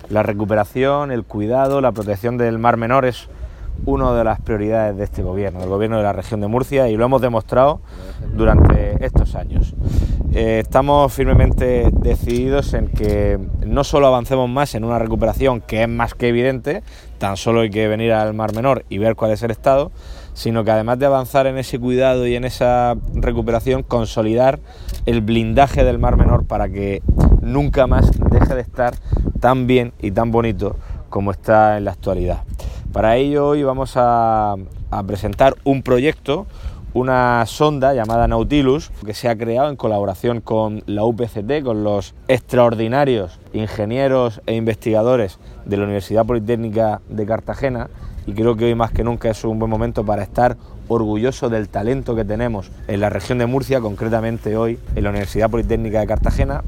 La recuperación, el cuidado, la protección del Mar Menor es una de las prioridades de este gobierno, del gobierno de la región de Murcia, y lo hemos demostrado durante estos años. Estamos firmemente decididos en que no solo avancemos más en una recuperación que es más que evidente, tan solo hay que venir al Mar Menor y ver cuál es el estado, sino que además de avanzar en ese cuidado y en esa recuperación, consolidar el blindaje del Mar Menor para que nunca más deje de estar tan bien y tan bonito como está en la actualidad. Para ello hoy vamos a presentar un proyecto, una sonda llamada Nautilus, que se ha creado en colaboración con la UPCT, con los extraordinarios ingenieros e investigadores de la Universidad Politécnica de Cartagena, y creo que hoy más que nunca es un buen momento para estar orgulloso del talento que tenemos en la región de Murcia, concretamente hoy en la Universidad Politécnica de Cartagena.